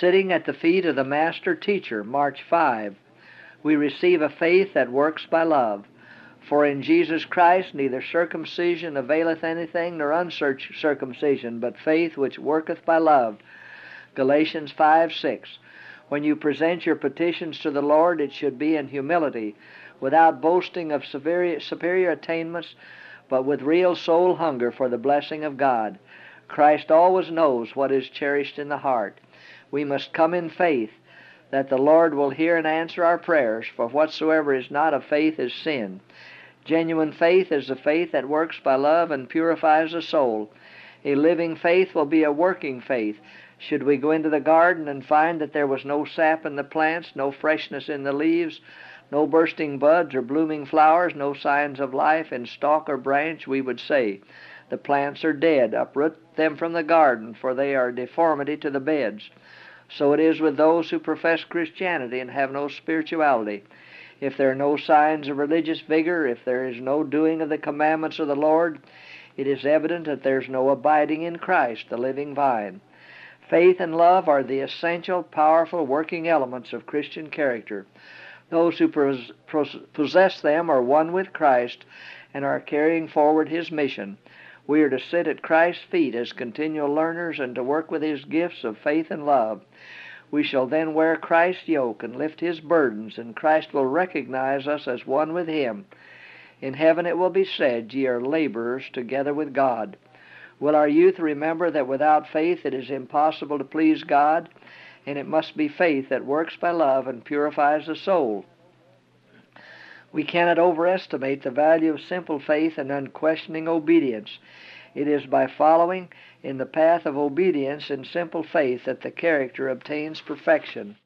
sitting at the feet of the Master Teacher, March 5. We receive a faith that works by love. For in Jesus Christ neither circumcision availeth anything, nor uncircumcision, but faith which worketh by love. Galatians 5:6. When you present your petitions to the Lord, it should be in humility, without boasting of superior attainments, but with real soul hunger for the blessing of God. Christ always knows what is cherished in the heart. We must come in faith, that the Lord will hear and answer our prayers, for whatsoever is not of faith is sin. Genuine faith is the faith that works by love and purifies the soul. A living faith will be a working faith. Should we go into the garden and find that there was no sap in the plants, no freshness in the leaves, no bursting buds or blooming flowers, no signs of life in stalk or branch, we would say, "The plants are dead. Uproot them from the garden, for they are a deformity to the beds." So it is with those who profess Christianity and have no spirituality. If there are no signs of religious vigor, if there is no doing of the commandments of the Lord, it is evident that there is no abiding in Christ, the living vine. Faith and love are the essential, powerful, working elements of Christian character. Those who possess them are one with Christ and are carrying forward His mission. We are to sit at Christ's feet as continual learners and to work with His gifts of faith and love. We shall then wear Christ's yoke and lift His burdens, and Christ will recognize us as one with Him. In heaven it will be said, "Ye are laborers together with God." Will our youth remember that without faith it is impossible to please God, and it must be faith that works by love and purifies the soul. We cannot overestimate the value of simple faith and unquestioning obedience. It is by following in the path of obedience and simple faith that the character obtains perfection.